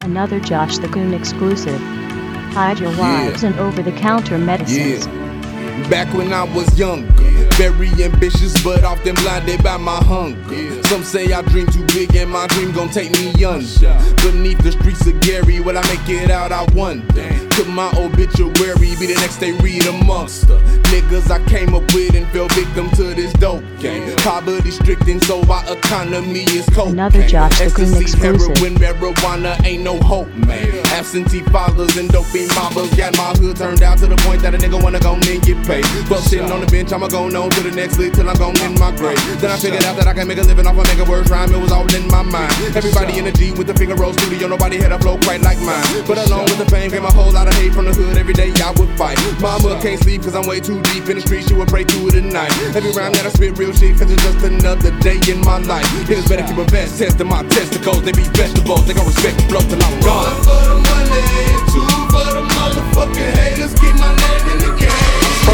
Another Josh the Goon exclusive. Hide your wives and over-the-counter medicines. Back when I was younger, very ambitious but often blinded by my hunger. Some say I dream too big and my dream gon' take me under. Beneath the streets of Gary, will I make it out, I wonder. Could my obituary be the next they read amongst the niggas I came up with and fell victim to this dope game? Poverty stricken, so our economy is cocaine. Another Josh the Goon exclusive. Heroin, marijuana, ain't no hope, man. Absentee fathers and dopey mobbers got my hood turned out to the point that a nigga wanna go and get paid. Fuck sitting on the bench, I'ma go on to the next league till I'm gone in my grave. Then I figured out that I can make a living off a nigga words rhyme, it was all in my mind. Everybody in the G with the finger roll studio, nobody had a flow quite like mine. But along with the fame came a whole lot of hate from the hood, every day I would fight. Mama can't sleep cause I'm way too deep in the streets, she would pray through the night. Every rhyme that I spit real shit cause it's just another day in my life. Niggas better keep a vest, testing my testicles, they be vegetables, they gon' respect the flow till I'm gone. One for the money, two for the motherfucking haters, keep my name in the game.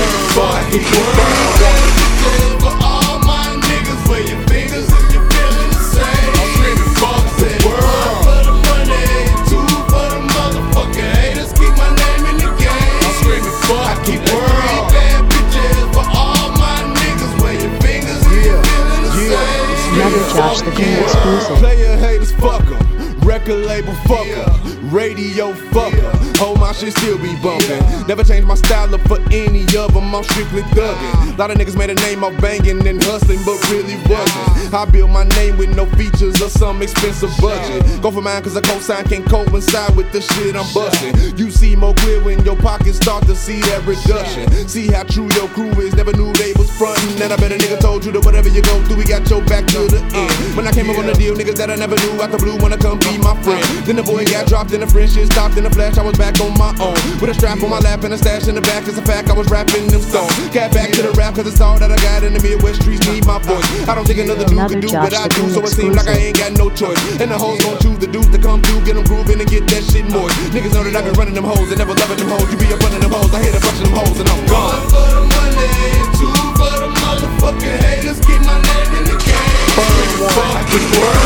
For all my niggas, where your fingers if you're feeling the same. I'm screaming fuck that. One for the money, two for the motherfucking haters, keep my name in the game. I'm screaming fuck. I keep three bad bitches for all my niggas, where your fingers if you're feeling the same. Another Josh the Goon exclusive. Player haters, fuck 'em. Record label, fuck 'em. Radio, fuck 'em. Oh, my shit still be bumpin'. Never change my style up for any of 'em, I'm strictly thuggin'. Lot of niggas made a name off bangin' and hustlin', but really wasn't. I build my name with no features or some expensive budget. Go for mine cause a cosign can't coincide with the shit I'm bustin'. You see more clear when your pockets start to see that reduction. See how true your crew is, never knew they was frontin'. And I bet a nigga told you that whatever you go through, we got your back to the end. When I came up on the deal, niggas that I never knew out the blue wanna come be my friend. Then the boy got dropped and the friendship stopped in the flash, I was back on my own. With a strap on my lap and a stash in the back, it's a fact I was rapping them songs. Got back to the rap cause it's all that I got in the Midwest streets need my voice. I don't think another dude can do what I do, so it seems like I ain't got no choice. And the hoes gon' choose the dudes to come through, get them grooving and get that shit moist. Niggas know that I been running them hoes and never loving them hoes. You be up running them hoes, I hit a bunch of them hoes and I'm gone. One for the money, two for the motherfucking haters, keep my name in the game. I keep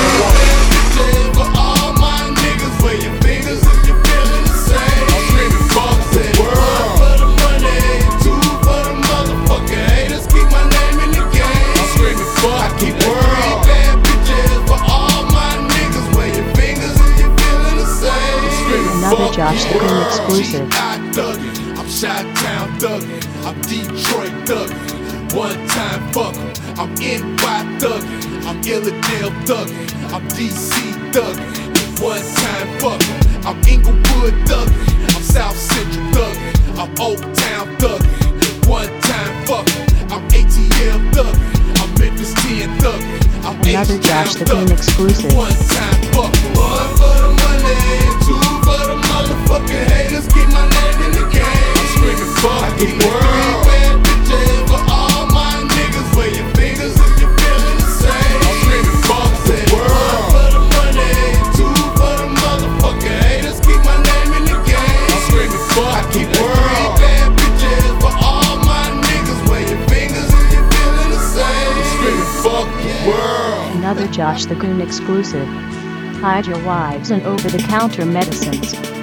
for all my niggas, where your fingers if you're feeling the same. I'm screaming fuck that. One for the money, two for the motherfucking haters, keep my name in the game. I'm screaming fuck. I keep three bad bitches for all my niggas, where your fingers if you're feeling the same. I'm screaming Another fuck. Josh the Goon exclusive. I thuggin', I'm Chi-Town thuggin', I'm Detroit thuggin', one time fucker, I'm NY thuggin', I'm Illidale thuggin', I'm DC thuggin', one time fucker, I'm Inglewood thuggin', I'm South Central thuggin', I'm Oak Town thuggin', one time fucker, I'm ATL thuggin', I'm Memphis 10 thuggin', I'm Another Josh the Goon exclusive. one time fucker. One for the money, two for the motherfucking haters, keep my name in the game. I'm screaming fuck. I keep three bad bitches for all my niggas, where your fingers if you're feeling the same. I'm screaming fuck that. One for the money, two for the motherfucking haters, keep my name in the game. I'm screaming fuck. I keep three bad bitches for all my niggas, where your fingers if you're feeling the same. I'm screaming fuck the world. Another Josh the Goon exclusive. Hide your wives and over-the-counter medicines.